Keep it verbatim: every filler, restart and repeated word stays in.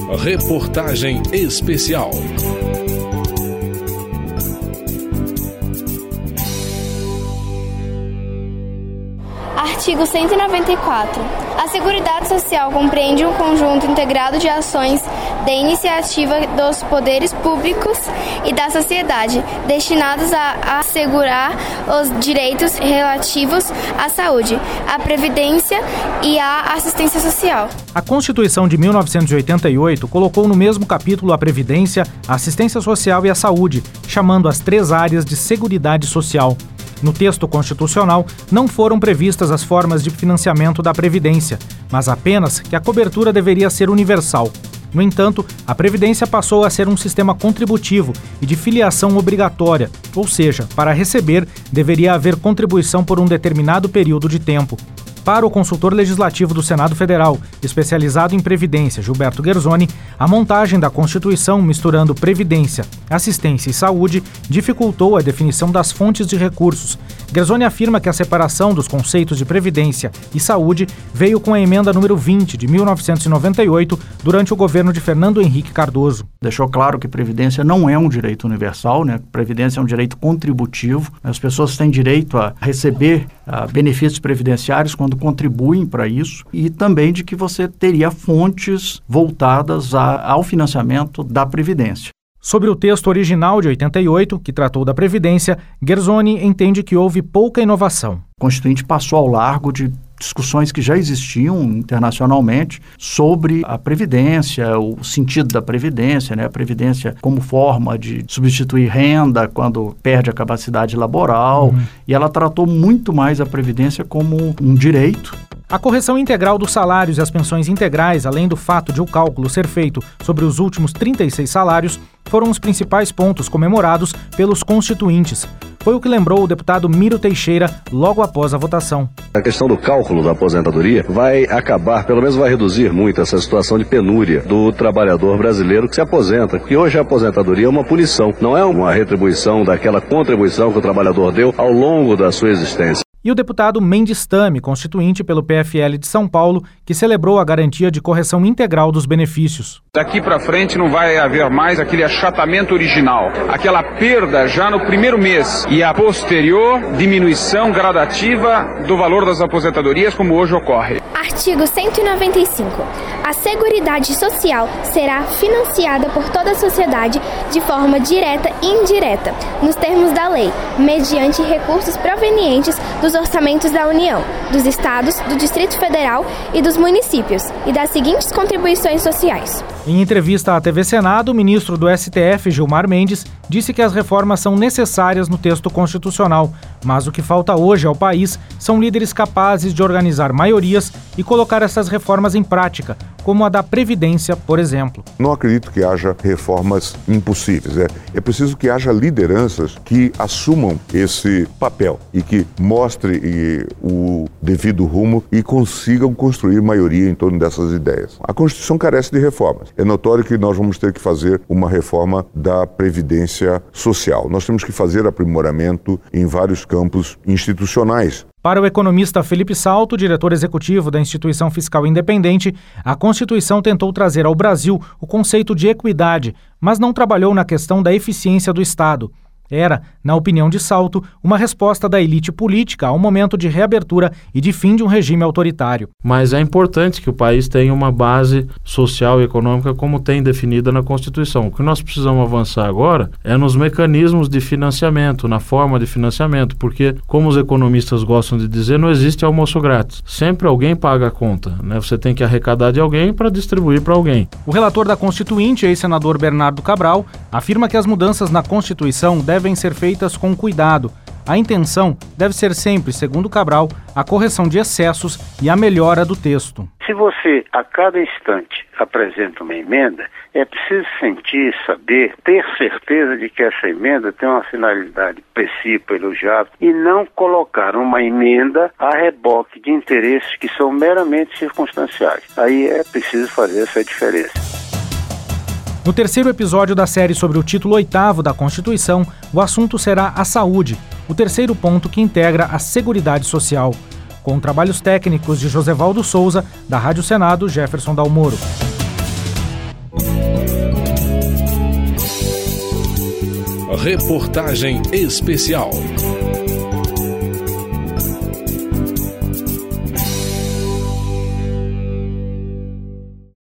Reportagem especial. Artigo cento e noventa e quatro. A Seguridade Social compreende um conjunto integrado de ações de iniciativa dos poderes públicos e da sociedade, destinados a assegurar os direitos relativos à saúde, à previdência e à assistência social. A Constituição de mil novecentos e oitenta e oito colocou no mesmo capítulo a previdência, a assistência social e a saúde, chamando as três áreas de Seguridade Social. No texto constitucional, não foram previstas as formas de financiamento da Previdência, mas apenas que a cobertura deveria ser universal. No entanto, a Previdência passou a ser um sistema contributivo e de filiação obrigatória, ou seja, para receber, deveria haver contribuição por um determinado período de tempo. Para o consultor legislativo do Senado Federal, especializado em Previdência, Gilberto Gersoni, a montagem da Constituição misturando Previdência, Assistência e Saúde dificultou a definição das fontes de recursos. Gersoni afirma que a separação dos conceitos de Previdência e Saúde veio com a emenda número vinte de mil novecentos e noventa e oito, durante o governo de Fernando Henrique Cardoso. Deixou claro que Previdência não é um direito universal, né? Previdência é um direito contributivo. As pessoas têm direito a receber uh, benefícios previdenciários quando contribuem para isso, e também de que você teria fontes voltadas a, ao financiamento da Previdência. Sobre o texto original de oitenta e oito, que tratou da Previdência, Gersoni entende que houve pouca inovação. O Constituinte passou ao largo de discussões que já existiam internacionalmente sobre a Previdência, o sentido da Previdência, né? A Previdência como forma de substituir renda quando perde a capacidade laboral, uhum. E ela tratou muito mais a Previdência como um direito. A correção integral dos salários e as pensões integrais, além do fato de o cálculo ser feito sobre os últimos trinta e seis salários, foram os principais pontos comemorados pelos constituintes. Foi o que lembrou o deputado Miro Teixeira logo após a votação. A questão do cálculo da aposentadoria vai acabar, pelo menos vai reduzir muito essa situação de penúria do trabalhador brasileiro que se aposenta, porque hoje a aposentadoria é uma punição, não é uma retribuição daquela contribuição que o trabalhador deu ao longo da sua existência. E o deputado Mendes Tame, constituinte pelo P F L de São Paulo, que celebrou a garantia de correção integral dos benefícios. Daqui para frente não vai haver mais aquele achatamento original, aquela perda já no primeiro mês e a posterior diminuição gradativa do valor das aposentadorias, como hoje ocorre. Artigo cento e noventa e cinco. A Seguridade Social será financiada por toda a sociedade de forma direta e indireta, nos termos da lei, mediante recursos provenientes dos orçamentos da União, dos Estados, do Distrito Federal e dos municípios, e das seguintes contribuições sociais. Em entrevista à T V Senado, o ministro do S T F, Gilmar Mendes, disse que as reformas são necessárias no texto constitucional, mas o que falta hoje ao país são líderes capazes de organizar maiorias e colocar essas reformas em prática, como a da Previdência, por exemplo. Não acredito que haja reformas impossíveis. É, é preciso que haja lideranças que assumam esse papel e que mostrem e, o devido rumo e consigam construir maioria em torno dessas ideias. A Constituição carece de reformas. É notório que nós vamos ter que fazer uma reforma da Previdência Social. Nós temos que fazer aprimoramento em vários campos institucionais. Para o economista Felipe Salto, diretor executivo da Instituição Fiscal Independente, a Constituição tentou trazer ao Brasil o conceito de equidade, mas não trabalhou na questão da eficiência do Estado. Era, na opinião de Salto, uma resposta da elite política ao momento de reabertura e de fim de um regime autoritário. Mas é importante que o país tenha uma base social e econômica como tem definida na Constituição. O que nós precisamos avançar agora é nos mecanismos de financiamento, na forma de financiamento, porque, como os economistas gostam de dizer, não existe almoço grátis. Sempre alguém paga a conta, né? Você tem que arrecadar de alguém para distribuir para alguém. O relator da Constituinte, ex-senador Bernardo Cabral, afirma que as mudanças na Constituição devem devem ser feitas com cuidado. A intenção deve ser sempre, segundo Cabral, a correção de excessos e a melhora do texto. Se você, a cada instante, apresenta uma emenda, é preciso sentir, saber, ter certeza de que essa emenda tem uma finalidade precípua, elogiável, e não colocar uma emenda a reboque de interesses que são meramente circunstanciais. Aí é preciso fazer essa diferença. No terceiro episódio da série sobre o título oitavo da Constituição, o assunto será a saúde, o terceiro ponto que integra a Seguridade Social. Com trabalhos técnicos de Josevaldo Souza, da Rádio Senado, Jefferson Dalmoro. Reportagem especial.